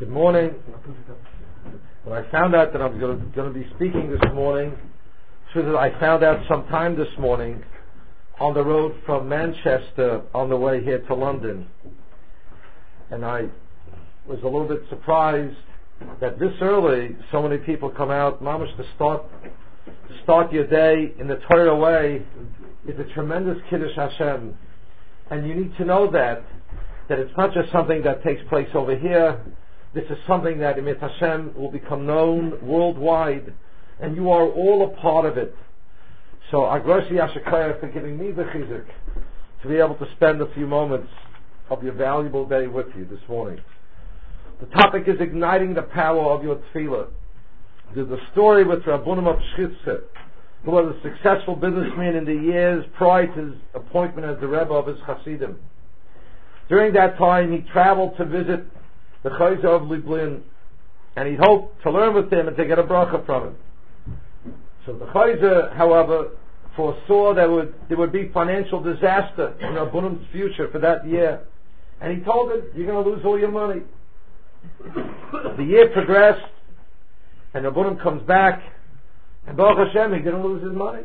Good morning. When I found out that I was going to be speaking this morning, I found out sometime this morning on the road from Manchester on the way here to London. And I was a little bit surprised that this early so many people come out. Mamash, to start your day in the Torah way is a tremendous Kiddush Hashem. And you need to know that it's not just something that takes place over here. This is something that Emet Hashem will become known worldwide, and you are all a part of it. So Agroshi Yashakaya for giving me the chizuk to be able to spend a few moments of your valuable day with you this morning. The topic is igniting the power of your tefillah. There's a story with Rabbunim of Shchitze, who was a successful businessman in the years prior to his appointment as the Rebbe of his Hasidim. During that time, he traveled to visit the Chayzer of Lublin, and he hoped to learn with him and to get a bracha from him. So the Chayzer, however, foresaw that there would be financial disaster in Rabbunim's future for that year, and he told him, "You're going to lose all your money." The year progressed, and Rabbunim comes back, and Baruch Hashem, he didn't lose his money.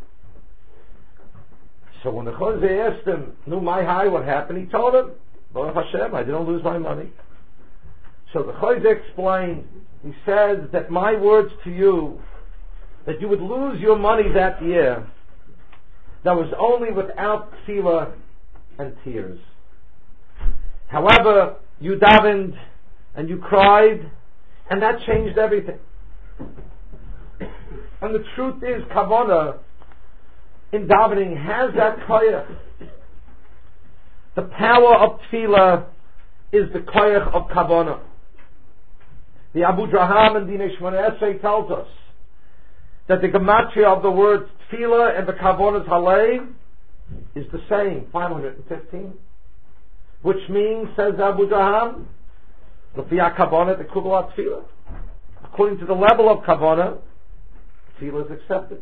So when the Chayzer asked him, "No, my high, what happened?" he told him, "Baruch Hashem, I didn't lose my money." So the Chayzer explained, he says that my words to you, that you would lose your money that year, that was only without tefillah and tears. However, you davened and you cried, and that changed everything. And the truth is, kavanah in davening has that koyach. The power of tefillah is the koyach of kavanah. The Abu Draham and Dinei Shmoneh Esrei tells us that the gematria of the words tefillah and the kavanah's halev is the same, 515. Which means, says Abu Draham, l'fiyah kavanah the kubalat tefillah. According to the level of kavanah, tefillah is accepted.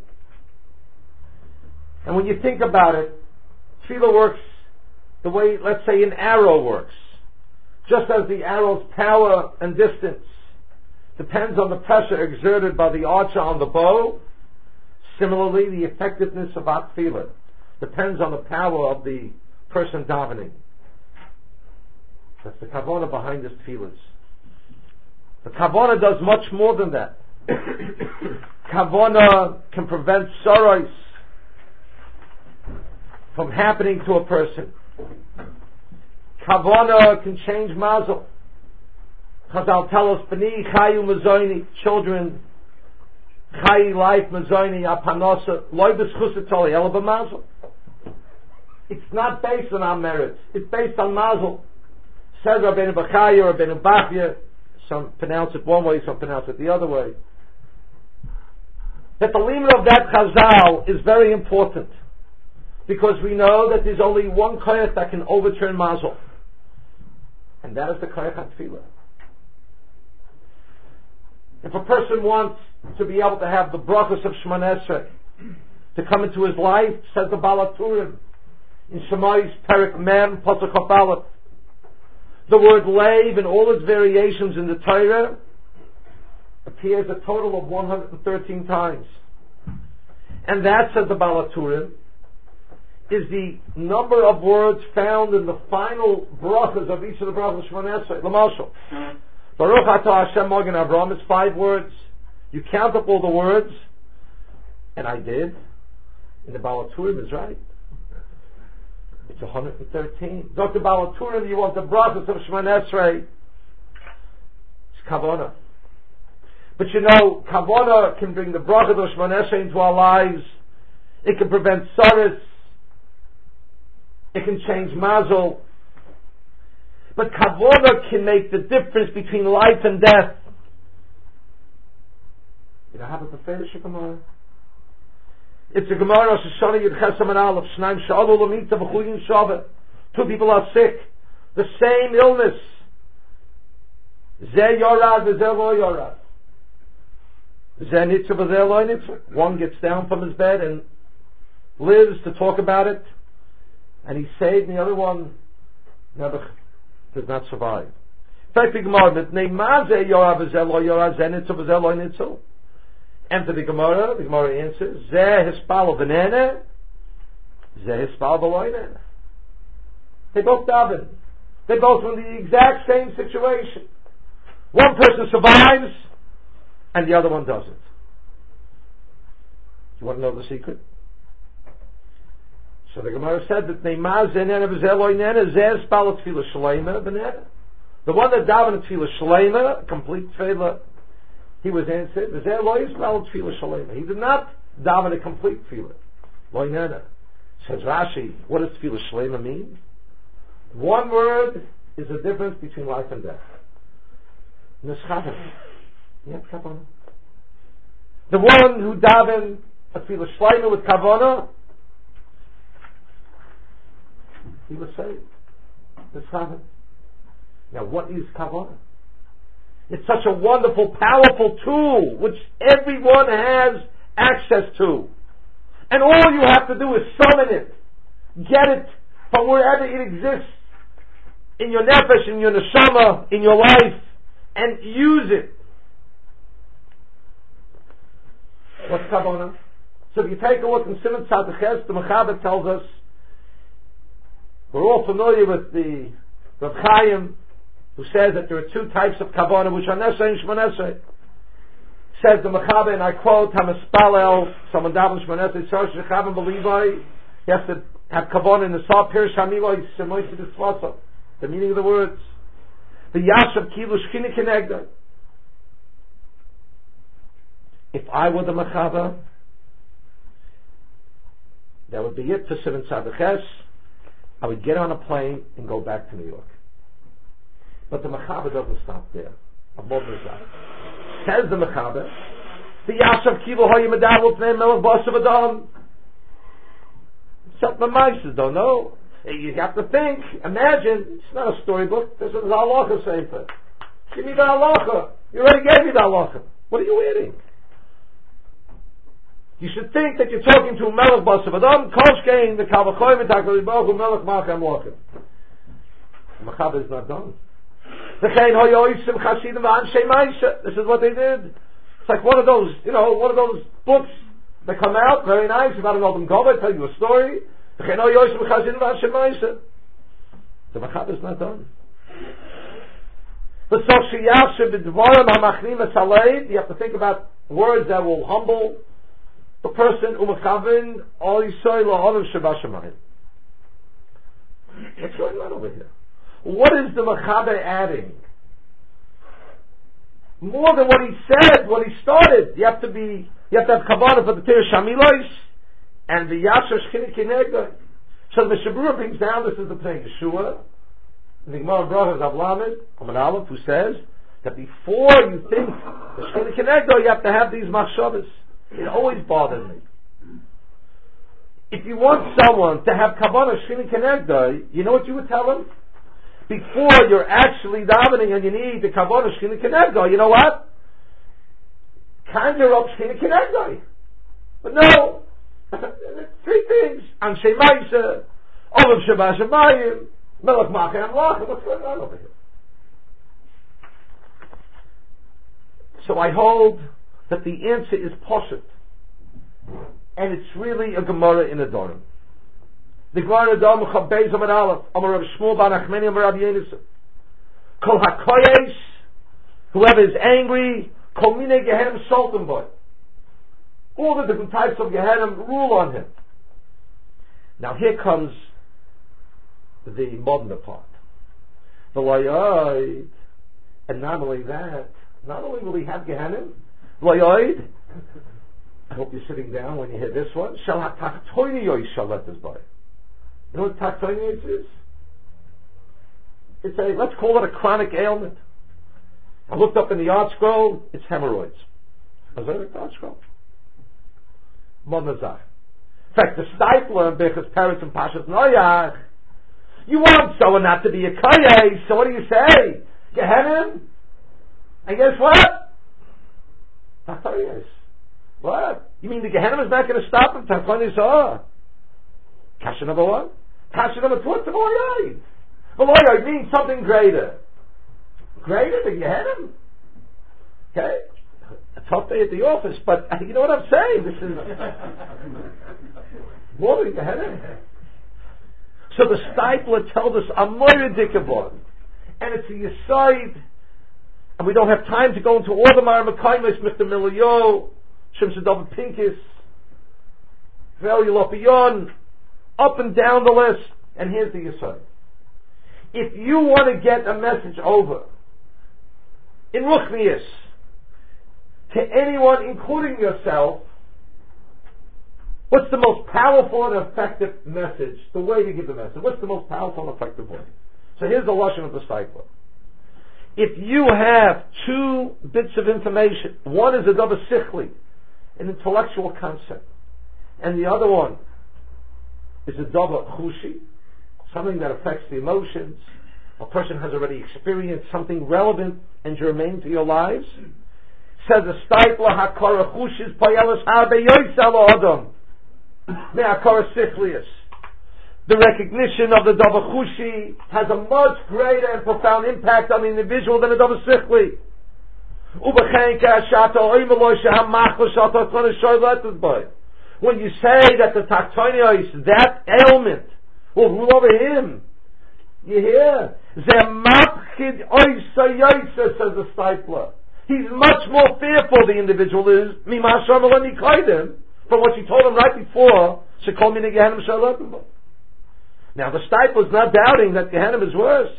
And when you think about it, tefillah works the way, let's say, an arrow works. Just as the arrow's power and distance depends on the pressure exerted by the archer on the bow, similarly, the effectiveness of our tefillah depends on the power of the person davening. That's the kavanah behind this tefillah. The kavanah does much more than that. Kavanah can prevent sorrows from happening to a person. Kavanah can change mazel. Chazal tell us, B'ni chayu mazoini, children, chayi life mazoini, apanosa, loy b'schusatoli, ela b'mazel. It's not based on our merits. It's based on mazel. Says Rabbeinu Bachaya, Rabbeinu Bachya, some pronounce it one way, some pronounce it the other way. That the limit of that chazal is very important, because we know that there's only one koyach that can overturn mazel, and that is the koyach HaTefillah. If a person wants to be able to have the brachos of Shmoneh Esrei to come into his life, says the Baal HaTurim in Shemai's Perek Mem Pasuk Aleph, the word leiv in all its variations in the Torah appears a total of 113 times. And that, says the Baal HaTurim, is the number of words found in the final brachas of each of the brachas of Shmoneh Esrei. L'mashal, Baruch Atah Hashem Magen Avraham is 5 words. You count up all the words, and I did. And the Baal HaTurim is right. It's 113. Dr. Baal HaTurim, you want the brachas of Shmoneh Esrei. It's kavanah. But you know, kavanah can bring the brachas of Shmoneh Esrei into our lives. It can prevent sorrows. It can change mazel. But kavanah can make the difference between life and death. You know, have a Beferish Gemara. It's a Gemara Rosh Hashanah Yud Ches Amar Aleph Shnaim Sha'alu L'Mita V'Chuyim Shavet. 2 people are sick, the same illness. Zeh Yorad V'Zeh Lo Yorad. Zeh Nitzah V'Zeh Lo Nitzah. One gets down from his bed and lives to talk about it, and he's saved, and the other one never does not survive. Fact the Gemara, mitnei maze yorav zelo yorav zenitzu v'zelo nitzu. Enter the Gemara answers, zeh hispal v'nene, zeh hispal v'loinene. They both daven. They both in the exact same situation. One person survives, and the other one doesn't. You want to know the secret? So the Gemara said that the one that davened tefillah shleima, complete tefillah, he was answered. He did not daven a complete tefillah. Says Rashi, what does tefillah shleima mean? One word is the difference between life and death. Neschaven. Yeah, kavanah. The one who davened a tefillah shleima with kavanah, he was saved. Neschaven. Now, what is kavanah? It's such a wonderful, powerful tool which everyone has access to, and all you have to do is summon it, get it from wherever it exists in your nefesh, in your neshama, in your life, and use it. What's kavanah? So if you take a look in Siman Tzadches, the Mechaber tells us, we're all familiar with the Rav Chaim, who says that there are two types of kavanah, which are nesei and shmonesei. Says the Mechaber, and I quote, Hamispalel, someone davens shmonesei, tzarech shechavim b'livai, he has to have kavanah in the Sar Pirish HaMiloi, Semoisi B'Tzvasa, the meaning of the words. The Yashav Kilu Shchini Kenegda. If I were the Mechaber, that would be it to Siman Tzadches. I would get on a plane and go back to New York. But the Mechaber doesn't stop there. Says the Mechaber, the Yashav Kilu Hoy Medavot Name Melech Basav Adam. Some Maises don't know. You have to think, imagine, it's not a storybook, this is the halacha sefer. Give me the halacha. You already gave me the halacha. What are you eating? You should think that you're talking to Melech Basav Adam, Kolshkein, the Kavachoy, Mitakali Baruch, Melech Machem Lochem. The Mechaber is not done. This is what they did. It's like one of those, one of those books that come out, very nice, you got to know them go, I tell you a story. The Mechaber is not done. You have to think about words that will humble the person. What's going on over here? What is the Mechaber adding? More than what he said, what he started. You have to have kavanah for the Pirish HaMilos and the Yashav Shchini Kenegda. So the Mishabura brings down, this is the Pnei Yeshua, the Gemara Brachas Avlamed, Amen Aleph, who says that before you think the Shchini Kenegda, you have to have these machshavas. It always bothered me. If you want someone to have kavanah Shchini Kenegda, you know what you would tell him? Before you're actually davening and you need the kavanah Shchini Kenegda, you know what? Conjure up Shchini Kenegda. But no. Three things. Anshe Maisa, Olav Shabbat Shemayim, Melech Machem Lachem. What's going on over here? So I hold that the answer is Poshet. And it's really a Gemara in a Dorim. The Gemara in a Dorim, Chabbeis Amar Aleph, Amar Rav Shmuel Bar Nachmani, Amar Rabbi Yenissim. Kol HaKoyesh, whoever is angry, Kol Minei Gehenim Sultan Boy. All the different types of Gehenim rule on him. Now here comes the modern part. The Layoid, and not only that, not only will he have Gehenim, Layoid, I hope you're sitting down when you hear this one, Shall HaTachtoiniyos shall let this by. You know what Tachtoiniyos is? It's let's call it a chronic ailment. I looked up in the Art Scroll, it's hemorrhoids. Was that the Art Scroll? Monazach. In fact, the Stipler in Birchas Peretz and Pashas Noyach, you want someone not to be a Kaye, so what do you say? Gehenim? And guess what? Tachtoiniyos. What? You mean the Gehenim is not going to stop him? Tachtoiniyos, Kasha number one. Kasha number two, it's the Loyoid. The Loyoid means something greater. greater than Gehenna. Okay? A tough day at the office, but you know what I'm saying? This is more than Gehenna. So the Steipler tells us a moiridikabon, and it's a Yesod, and we don't have time to go into all the Maramakaimos, Mr. Miliyo, Shimshadov Pincus, Vel Yilopiyon, up and down the list, and here's the Yesod. If you want to get a message over in Ruchnius to anyone, including yourself, what's the most powerful and effective message? The way to give the message. What's the most powerful and effective way? So here's the lashon of the Steipler. If you have two bits of information, one is a davar sichli, an intellectual concept, and the other one is a davar chushi, something that affects the emotions. A person has already experienced something relevant and germane to your lives. Says the Steipler, hakara chushis payelis habe yoisel adam me'akara sichlius. The recognition of the davar chushi has a much greater and profound impact on the individual than a davar sichli. When you say that the taktonios, that ailment, will rule over him, you hear? Says the Steipler. He's much more fearful, the individual is, from what you told him right before, now the Steipler is not doubting that Gehenna is worse.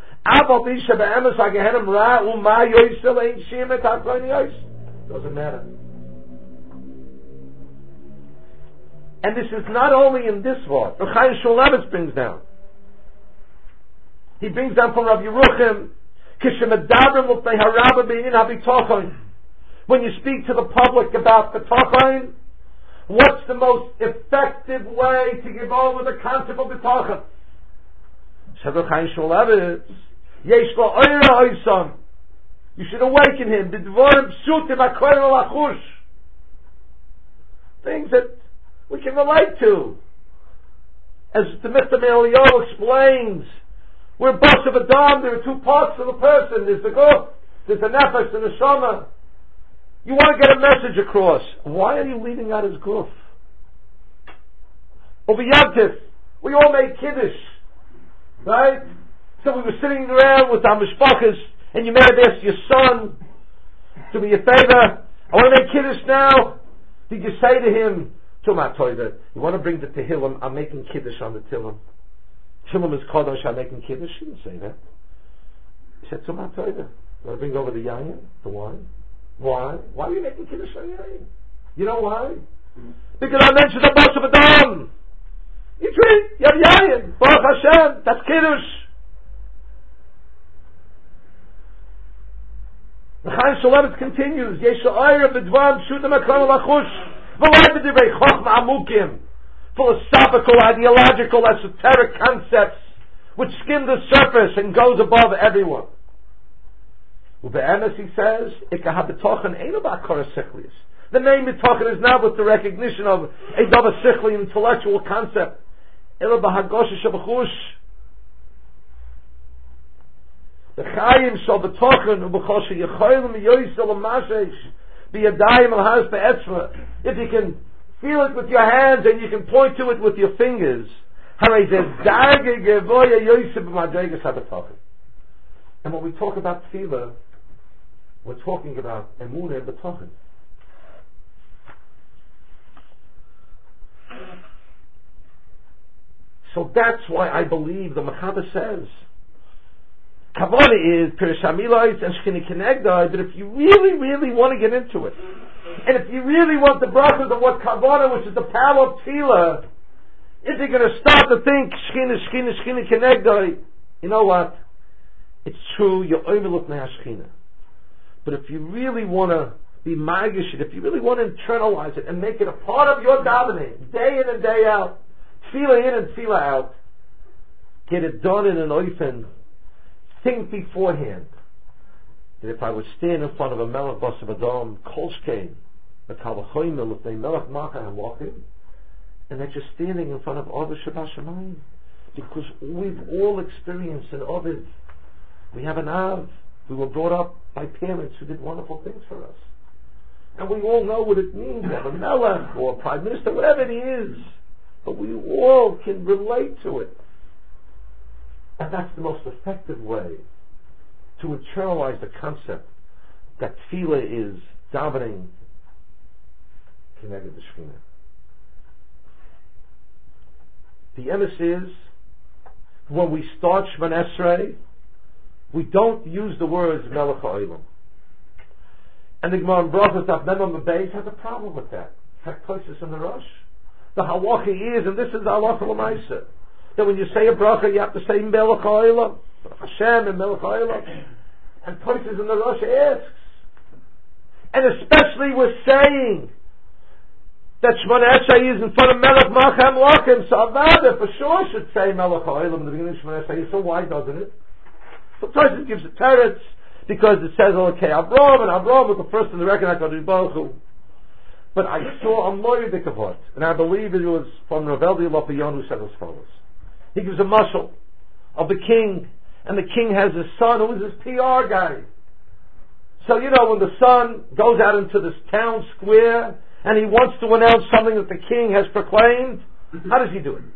Doesn't matter. And this is not only in this word. Reb Chaim Shmulevitz brings down. He brings down from Rav Yeruchim, when you speak to the public about bitachon, what's the most effective way to give over the concept of bitachon? Said Reb Chaim Shmulevitz, yesh lo oira oisam. You should awaken him. B'dvarim pshutim akoyim alachush. Things that we can relate to. As the Mr. Melio explains, we're bus of a dam, there are two parts of a person. There's the guf, there's the nefesh and the shama. You want to get a message across. Why are you leaving out his guf? Over Yantif, we all made kiddush. Right? So we were sitting around with our mishpachas, and you may have asked your son, do me a favor, I want to make kiddush now. Did you say to him, Tumat Toiva, you want to bring the Tehillim, I'm making kiddush on the Tehillim. Tehillim is Kodosh, I'm making kiddush. He didn't say that. He said, Tumat Toiva, you want to bring over the yayin, the wine? Why? Why are you making kiddush on yayin? You know why? Because I mentioned the boss of Adam. You drink, you have yayin, Baruch Hashem, that's kiddush. The Chaim Shmulevitz continues, Yesh ha'ayra b'dvam pshutim akram alachush. Philosophical, ideological, esoteric concepts which skim the surface and goes above everyone. Ube'emes, he says, the name bitachon is not with the recognition of a davar sichli intellectual concept. The chayim shal bitachon ubechol sheyecholim yoisel amashesh. If you can feel it with your hands and you can point to it with your fingers, and when we talk about tefillah, we're talking about emunah and bitachon. So that's why I believe the Mechaber says Kavanah is Pirshamilois and Shchini Kenegdai, but if you really, really want to get into it, and if you really want the brachas of what Kavanah, which is the power of Tefillah, if you're going to start to think Shchini Kenegdai, you know what? It's true, you're Oimeluk Ne'ashchina. But if you really want to be magish, if you really want to internalize it and make it a part of your davening, day in and day out, Tefillah in and Tefillah out, get it done in an oifen. Think beforehand that if I would stand in front of a Melech Bas of Adam, Kolshkein, the Kalachoymel, if they Melech Macha and walk in, and that you're standing in front of Ovid Shabbat Shemayim. Because we've all experienced an Ovid. We have an Av, We were brought up by parents who did wonderful things for us. And we all know what it means to have a melech or a prime minister, whatever it is. But we all can relate to it. And that's the most effective way to internalize the concept that tefillah is davening connected to Shekhinah. The emes is, when we start Shemon Esrei, we don't use the words Melech HaOlam. And the Gemara in Brachos Daf Mem Beis has a problem with that. In fact, places in the Rosh. The halacha is, and this is the halacha l'maisa, that when you say a bracha, you have to say Melech HaOlam, Hashem and Melech HaOlam. And places in the Rosh asks, and especially we're saying that Shemon Esrei is in front of Melech Malchei Amlochim, so Avada for sure should say Melech HaOlam in the beginning of Shemon Esrei. So why doesn't it? So Tosfos gives a teretz because it says, okay, Avram, and Avram was the first in the record, HaKadosh Baruch Hu. But I saw a Moedik Avot, and I believe it was from Rav Eldi Lopion who said as follows. He gives a mashal of the king, and the king has his son who is his PR guy. So, when the son goes out into this town square, and he wants to announce something that the king has proclaimed, how does he do it?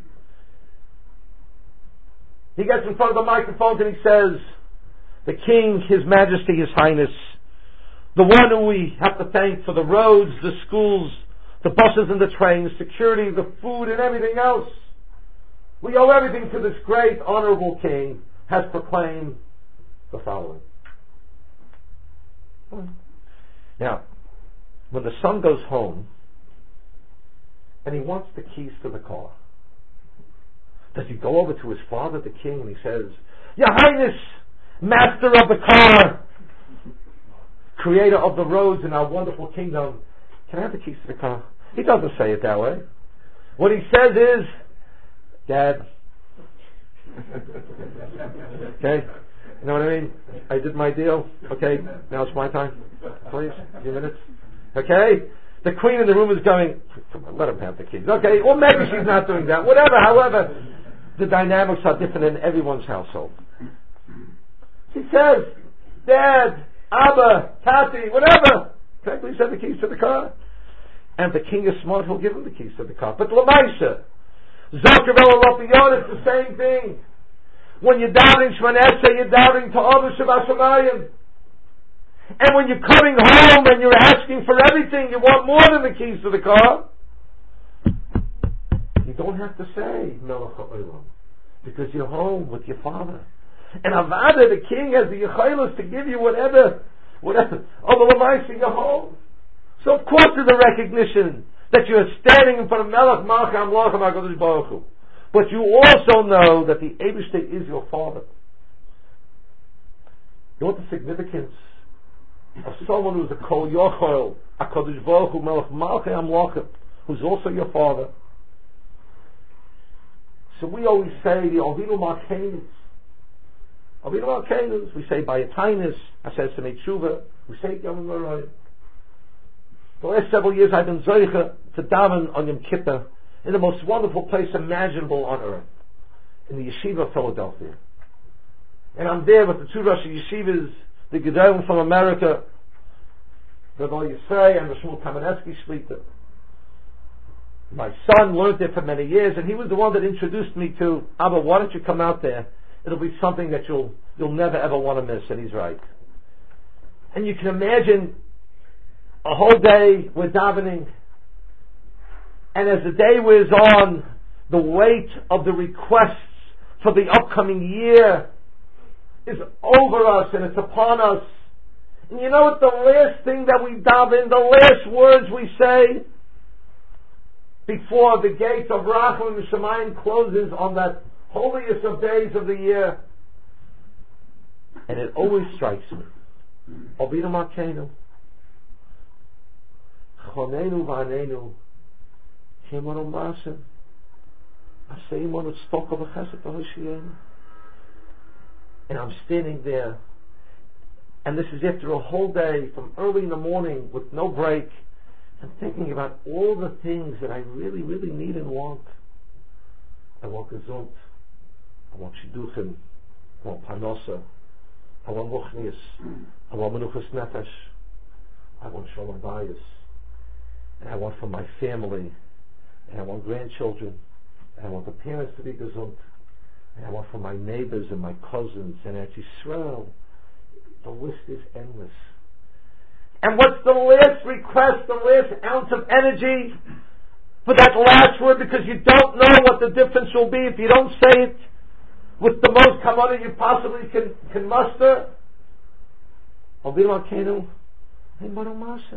He gets in front of the microphone and he says, the king, his majesty, his highness, the one who we have to thank for the roads, the schools, the buses and the trains, security, the food and everything else. We owe everything to this great, honorable king, has proclaimed the following. Now, when the son goes home and he wants the keys to the car, does he go over to his father, the king, and he says, Your Highness, master of the car, creator of the roads in our wonderful kingdom, can I have the keys to the car? He doesn't say it that way. What he says is, Dad. Okay? You know what I mean? I did my deal. Okay, now it's my time. Please, a few minutes. Okay? The queen in the room is going, come on, let him have the keys. Okay, well maybe she's not doing that. Whatever, however, the dynamics are different in everyone's household. She says, Dad, Abba, Tati, whatever. Okay, please have the keys to the car. And if the king is smart, he'll give him the keys to the car. But Lamaisa, Zakarel Rapion, it's the same thing. When you're doubting Shemon Esrei, you're doubting Ta'avah Shabbat Shamayim. And when you're coming home and you're asking for everything, you want more than the keys to the car, you don't have to say Melech HaOlam, because you're home with your father. And Avada, the king, has the Yechilos to give you whatever. Oh, the Lamaisa, you're home. So of course there's a recognition that you're standing in front of Melech Malchei Amlochim HaKadosh Baruch Hu. But you also know that the Eibishter is your father. You know what the significance of someone who's a Kol Yochel, HaKadosh Baruch Hu, Melech Malchei Amlochim, who's also your father. So we always say the Avinu Malkeinu. Avinu Malkeinu, we say by a kindness, I said to make tshuva, we say Yom Marayim. The last several years I've been Zoicha to daven on Yom Kippur in the most wonderful place imaginable on earth, in the Yeshiva of Philadelphia. And I'm there with the two Rosh Yeshivas, the Gedolim from America, Rabbi Yisrael and the Shmuel Kamenetsky Shlita. My son learned there for many years, and he was the one that introduced me to, Abba, why don't you come out there? It'll be something that you'll never ever want to miss, and he's right. And you can imagine a whole day we're davening, and as the day wears on, the weight of the requests for the upcoming year is over us and it's upon us. And you know what the last thing that we daven, the last words we say before the gates of Rachel and Shemayim closes on that holiest of days of the year? And it always strikes me. Avinu Malkeinu, Chonenu V'anenu, Kemonu Masim, Aseimonu Tztokah V'chesed V'hoshiyenu. And I'm standing there, and this is after a whole day, from early in the morning with no break, and thinking about all the things that I really, really need and want. I want gesund, I want shidduchim, I want parnosa, I want ruchnius. I want menuchas nefesh. I want shalom bayis. And I want for my family. And I want grandchildren. And I want the parents to be gesund. And I want for my neighbors and my cousins and Eretz Yisrael. The list is endless. And what's the last request, the last ounce of energy for that last word? Because you don't know what the difference will be if you don't say it with the most kavanah you possibly can muster. Avinu Malkeinu, Ein Banu Masim.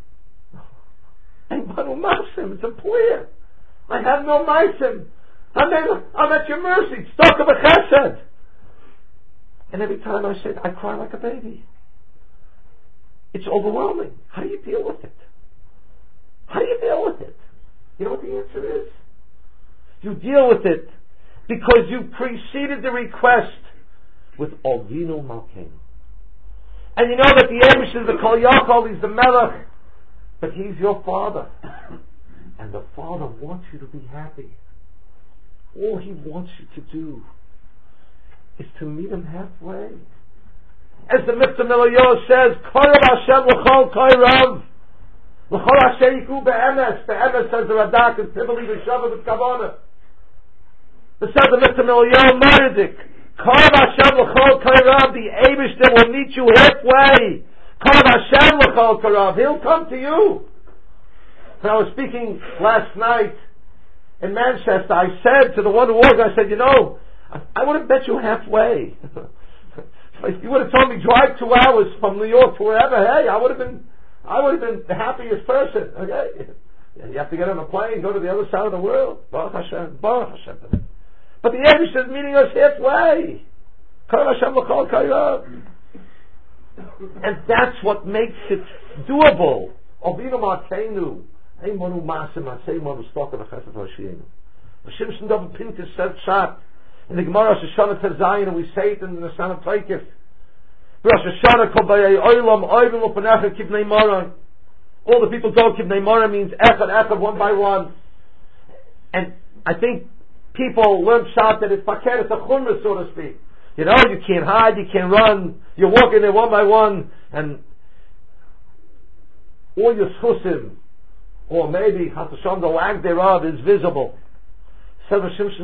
Ein Banu Masim. It's a prayer. I have no Masim. I'm at your mercy. Tzedakah b'chesed. And every time I say it, I cry like a baby. It's overwhelming. How do you deal with it? How do you deal with it? You know what the answer is? You deal with it because you preceded the request with Avinu Malkeinu. And you know that the Eibush is the Kol Yakol, he's the Melech, but he's your father. And the Father wants you to be happy. All he wants you to do is to meet him halfway. As the Mitzvah Milayo says, Korav Hashem l'chol korav, l'chol Hashem yiku be'emes. Be'emes, says the Radak, is Tivoli v'shava v'kavana. It says the Mitzvah Milayo Moridik, Korav Hashem l'chol korav, the Eibush that will meet you halfway. Korav Hashem l'chol korav, he'll come to you. When I was speaking last night in Manchester, I said to the one who organized, I said, you know, I would have bet you halfway. If you would have told me drive 2 hours from New York to wherever, hey, I would have been the happiest person. Okay, and you have to get on a plane, go to the other side of the world. Baruch Hashem, Baruch Hashem. But the Eibush is meeting us halfway. And that's what makes it doable. Avinu Malkeinu, Ein Banu Masim, Asay Manu Tzedakah b'chesed v'hashienu. Shimshon David Pinkus said Shat. In the Gemara Rosh Hashanah Terzayin, and we say it in the Son of Taikif. Rosh Hashanah Kol Bayei Olam Oivim L'Panecha Kibnei Moran. All the people told Kibnei Moran means echad, one by one. And I think people learn Pshat that it's fakir, it's a chumrah, so to speak. You know, you can't hide, you can't run, you're walking there one by one, and all your schusim, or maybe Hashem, the lack thereof, is visible. No,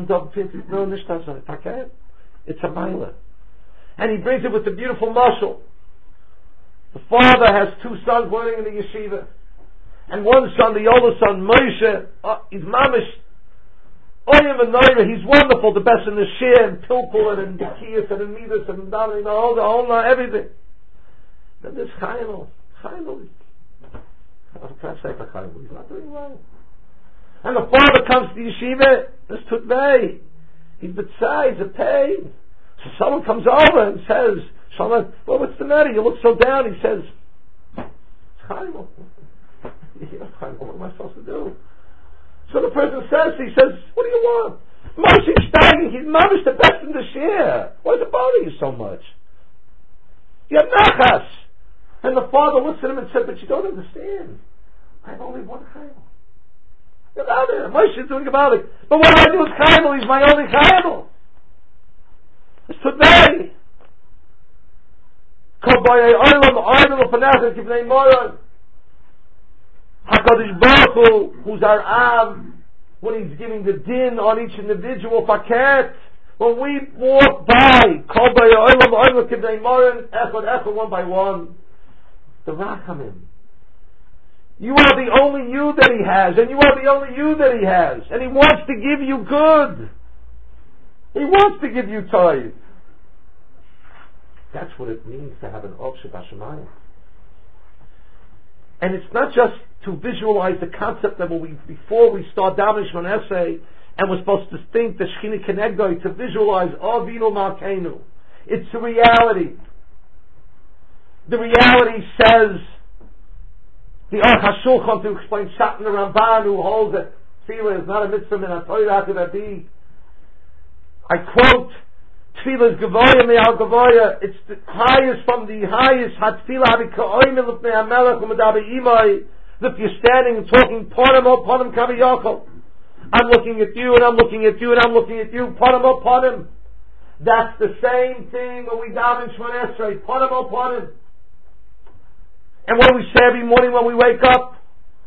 it's a milah. And he brings it with the beautiful mashal. The father has 2 sons learning in the yeshiva. And one son, the older son, Moshe, he's mamish. He's wonderful, the best in the shir, and pilpul, and in the kiyas, and in midas, and in the whole, everything. Then there's Chaimel. He's not doing well. And the father comes to the yeshiva, this tutvei. He's b'tzai, he's a pain. So someone comes over and says, well, what's the matter? You look so down. He says, Chaimel. What am I supposed to do? So the person says, what do you want? Moshe Steiging, he's mamish the best in the share. Why does it bother you so much? You have nachas. And the father looks at him and said, but you don't understand. I have only one Chaimel. About it. Moshe is doing about it. But what do I do with Chaimel? He's my only Chaimel. It's today. HaKadosh Baruch Hu, who's our Av, when he's giving the din on each individual paket, when we walk by, one by one, the Rachamim. You are the only you that he has, and you are the only you that he has, and he wants to give you good. He wants to give you tithe. That's what it means to have an Ov Shebashamayim. And it's not just to visualize the concept that before we start Damish on essay, and we're supposed to think the Shechina Kenegdoi, to visualize Avinu Malkeinu. It's a reality. The reality says, the Aruch HaShulchan, to explain Shatan the Ramban, who holds that Tefillah is not a mitzvah min ha-Torah to be. I quote, Tefillah is Gavoya me'al Gavoya. It's the highest from the highest. Ha-Tefillah habi ka'oimim l'fnei ha-melech u'medaber imai. That you're standing and talking, Ponim o Ponim Kaviyachol. I'm looking at you, and I'm looking at you, and I'm looking at you, Ponim o Ponim. That's the same thing when we daven Shemona Esrei, Ponim o Ponim. And what do we say every morning when we wake up?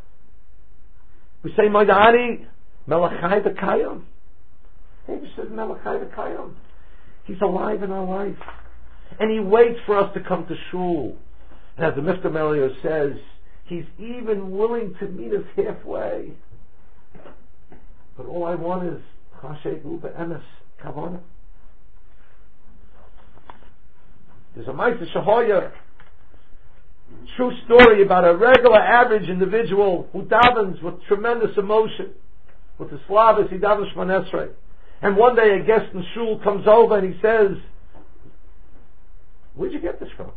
We say, Moidani, Melachai V'Kayim. David says, Melachai V'Kayim. He's alive in our life. And He waits for us to come to Shul. And as the Mr. Melio says, He's even willing to meet us halfway. But all I want is Chashay Uba Emes Kavana. There's a Ma'aseh Shahoya, true story about a regular average individual who davens with tremendous emotion. With the Slavas, he davens Shemona Esrei. And one day a guest in Shul comes over and he says, where'd you get this from?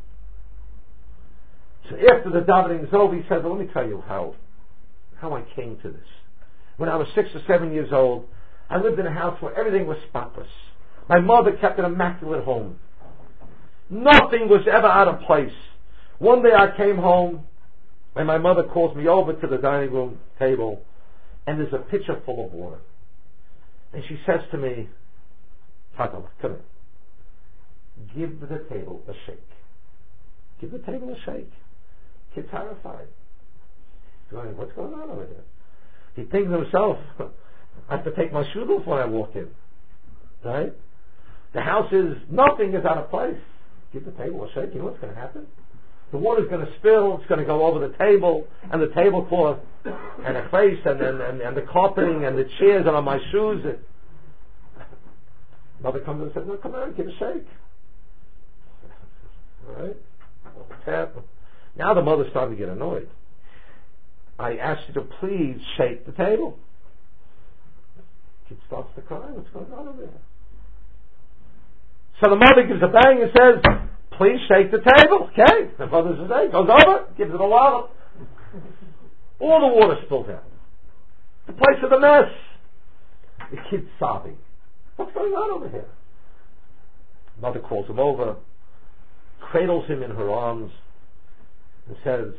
So after the davening is over, he says, well, let me tell you how I came to this. When I was 6 or 7 years old, I lived in a house where everything was spotless. My mother kept an immaculate home. Nothing was ever out of place. One day I came home and my mother calls me over to the dining room table and there's a pitcher full of water. And she says to me, Father, come here. Give the table a shake. Give the table a shake. Kid's horrified. He's going, what's going on over here? He thinks to himself, I have to take my shoes off when I walk in. Right? The house is, nothing is out of place. Give the table a shake. You know what's going to happen? The water's going to spill. It's going to go over the table and the tablecloth and the place and the carpeting and the chairs and on my shoes. Mother comes and says, no, come on, give a shake. All right? Tap. Now the mother's starting to get annoyed. I asked you to please shake the table. Kid starts to cry. What's going on over there? So the mother gives a bang and says, please shake the table. Okay. The mother says, hey, goes over, gives it a wallop. All the water spills out. The place is a mess. The kid's sobbing. What's going on over here? Mother calls him over, cradles him in her arms, and says,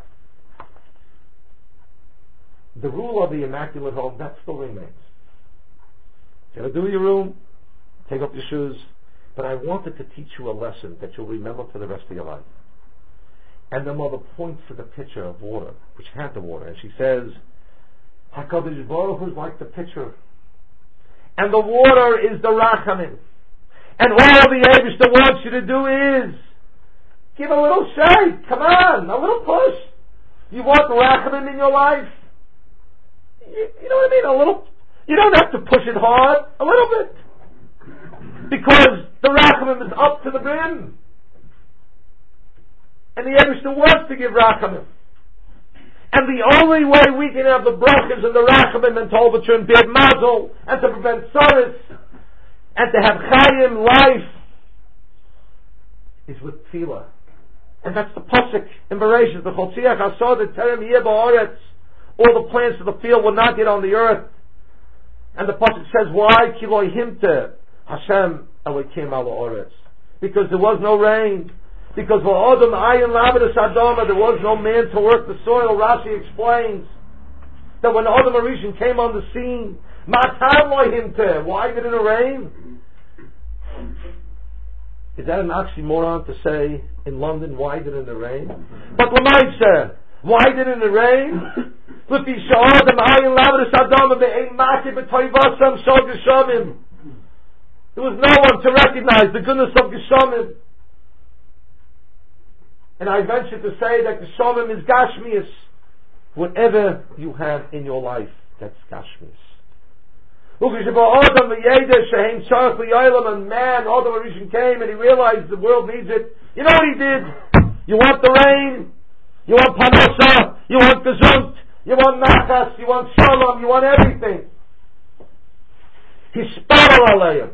the rule of the Immaculate Home, that still remains. You gotta do your room, take off your shoes, but I wanted to teach you a lesson that you'll remember for the rest of your life. And the mother points to the pitcher of water, which had the water, and she says, HaKadosh Baruch Hu is like the pitcher, and the water is the Rachamim. And all the Eibishter wants you to do is give a little shake. Come on, a little push. You want the Rachamim in your life? You know what I mean? A little. You don't have to push it hard. A little bit. Because the Rachamim is up to the brim. And the Eibishter wants to give Rachamim. And the only way we can have the brachas and the Rachamim and to overturn bad mazel and to prevent sorrows and to have chayim, life, is with tefillah. And that's the pasuk in Bereshit, the Chotziach Hasod Terem Yeh Ba'aretz. All the plants of the field will not get on the earth. And the pasuk says, why? Ki lo himte Hashem Elokim al ha'aretz. Because there was no rain. Because v'odom ayin lavedes adama, there was no man to work the soil. Rashi explains that when Adam Arishan came on the scene, Matan lo himte. Why didn't it rain? Is that an oxymoron to say in London, why didn't it rain? But Lamaisa, why didn't it rain? There was no one to recognize the goodness of Geshamim. And I venture to say that Geshamim is Gashmius. Whatever you have in your life, that's Gashmius. And man, Adam Arishan came and he realized the world needs it. You know what he did? You want the rain? You want Parnasa? You want Gesund? You want Nachas? You want Shalom? You want everything? He sparrel alayim.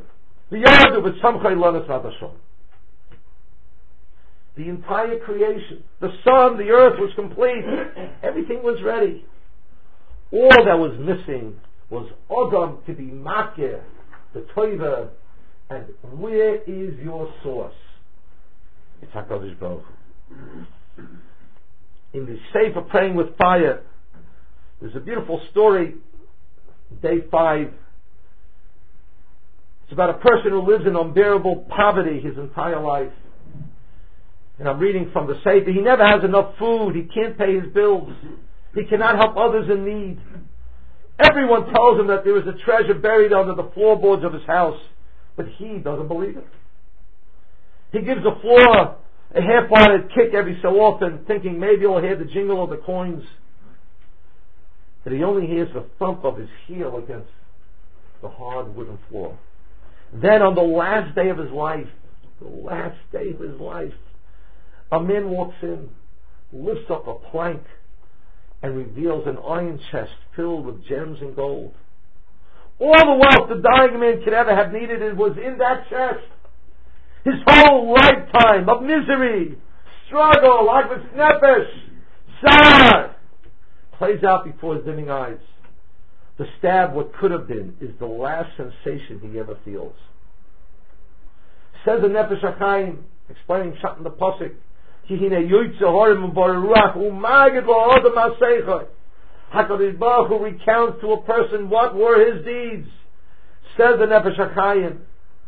The entire creation, the sun, the earth was complete. Everything was ready. All that was missing was Adam to be makir, the toiva, and where is your source? It's HaKadosh Baruch Hu. In the Sefer Praying with Fire, there's a beautiful story, day 5. It's about a person who lives in unbearable poverty his entire life. And I'm reading from the Sefer. He never has enough food. He can't pay his bills. He cannot help others in need. Everyone tells him that there is a treasure buried under the floorboards of his house, but he doesn't believe it. He gives the floor a half-hearted kick every so often, thinking maybe he'll hear the jingle of the coins. But he only hears the thump of his heel against the hard wooden floor. Then on the last day of his life, a man walks in, lifts up a plank, and reveals an iron chest filled with gems and gold. All the wealth the dying man could ever have needed was in that chest. His whole lifetime of misery, struggle, agmas nefesh, tsar, plays out before his dimming eyes. The stab, what could have been, is the last sensation he ever feels. Says the Nefesh HaChaim, explaining something the Pasuk, HaKadosh Baruch Hu recounts to a person what were his deeds. Says the Nefesh HaChaim,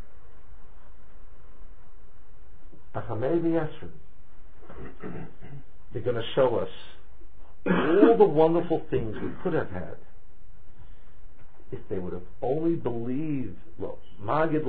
they're going to show us all the wonderful things we could have had if they would have only believed, if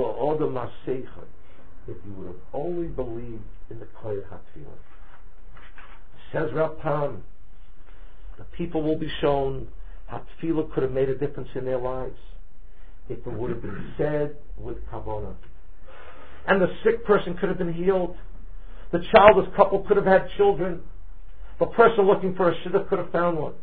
you would have only believed in the Koyach HaTfilah. Says Rav Pam, the people will be shown how Tfilah could have made a difference in their lives if it would have been said with kavanah. And the sick person could have been healed. The childless couple could have had children. The person looking for a shidduch could have found one.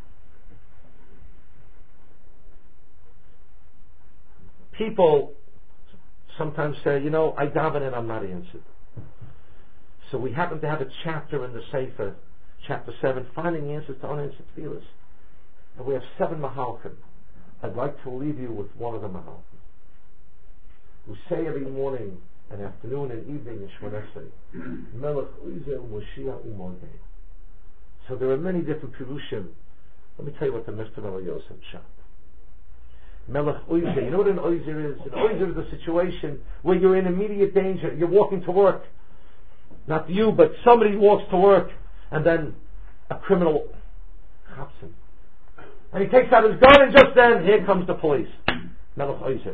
People sometimes say, I daven and I'm not answered. So we happen to have a chapter in the Sefer, chapter 7, finding answers to unanswered tefillas. And we have 7 mahalkim. I'd like to leave you with one of the mahalkim. We say every morning and afternoon and evening in Shmoneh Esrei, Melech Oizer Moshiach U'Modeh. So there are many different pirushim. Let me tell you what the Mr. Melech Yosef shot. Melech Oizer. You know what an Oizer is? An Oizer is a situation where you're in immediate danger. You're walking to work. Not you, but somebody walks to work, and then a criminal cops him. And he takes out his gun, and just then, here comes the police. Melech Oizer.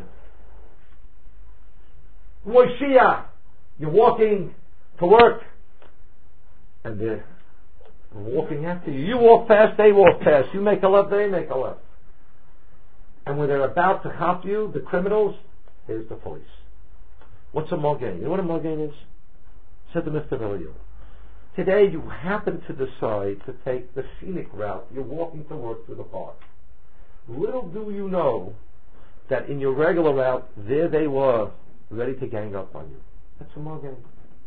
Moshiach. You're walking to work, and they're walking after you. You walk past, they walk past. You make a left, they make a left. And when they're about to cop you, the criminals, here's the police. What's a mogain? You know what a mogain is? Said the Mr. Elio. Today you happen to decide to take the scenic route. You're walking to work through the park. Little do you know that in your regular route, there they were, ready to gang up on you. That's a mogain.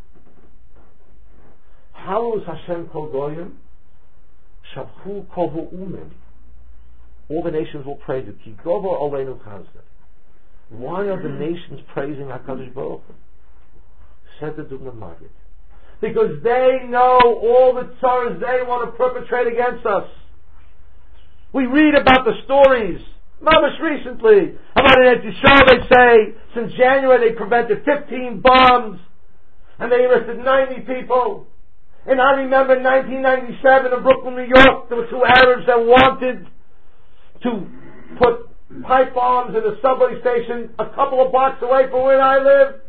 Halus Hashem kol goyim, shavchu kol ha'umim. All the nations will praise you. Ki govo aleinu chazda. Why are the nations praising HaKadosh Baruch Hu? Said the Dubna Maggid. Because they know all the tzaras they want to perpetrate against us. We read about the stories, mamash recently, about in Yisrael. They say since January they prevented 15 bombs and they arrested 90 people. And I remember in 1997 in Brooklyn, New York, there were 2 Arabs that wanted to put pipe bombs in a subway station a couple of blocks away from where I live.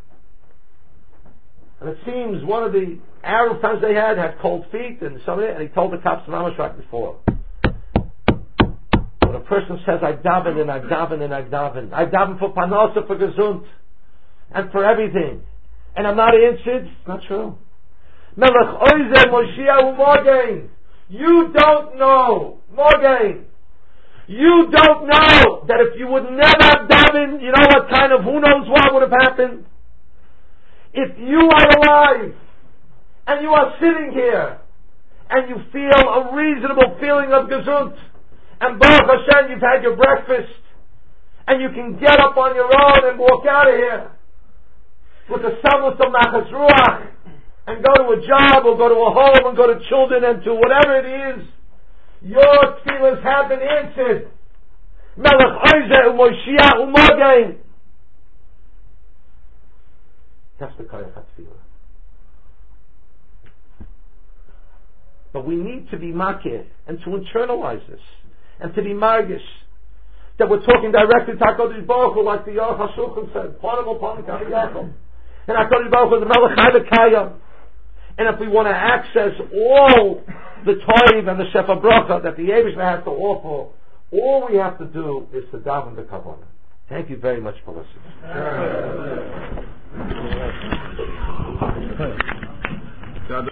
And it seems one of the Arab friends they had cold feet and he told the cops mamash right before. When a person says, I've davened and I've davened and I've davened. I've davened for panosa, for gesund, and for everything. And I'm not answered, it's not true. Melech Oizer Moshiach U'Mogain. You don't know. Mogain. You don't know that if you would never have davened, you know what kind of, who knows what would have happened? If you are alive and you are sitting here and you feel a reasonable feeling of gesund and Baruch Hashem you've had your breakfast and you can get up on your own and walk out of here with the semblance of nachas ruach and go to a job or go to a home and go to children and to whatever it is, your tefillahs have been answered. Melech Oizer U'Moshiach U'Mogain. That's the Koyach HaTfilah. But we need to be makir and to internalize this and to be margish that we're talking directly to HaKadosh Baruch Hu, like the Yoch HaShulchan said, Panim Panim Kami Yaakov. And HaKadosh Baruch Hu is the Melech Chai V'Kayam. And if we want to access all the Toiv and the Shefa Bracha that the Yevishna has to offer, all we have to do is to daven the Kavanah. Thank you very much for listening.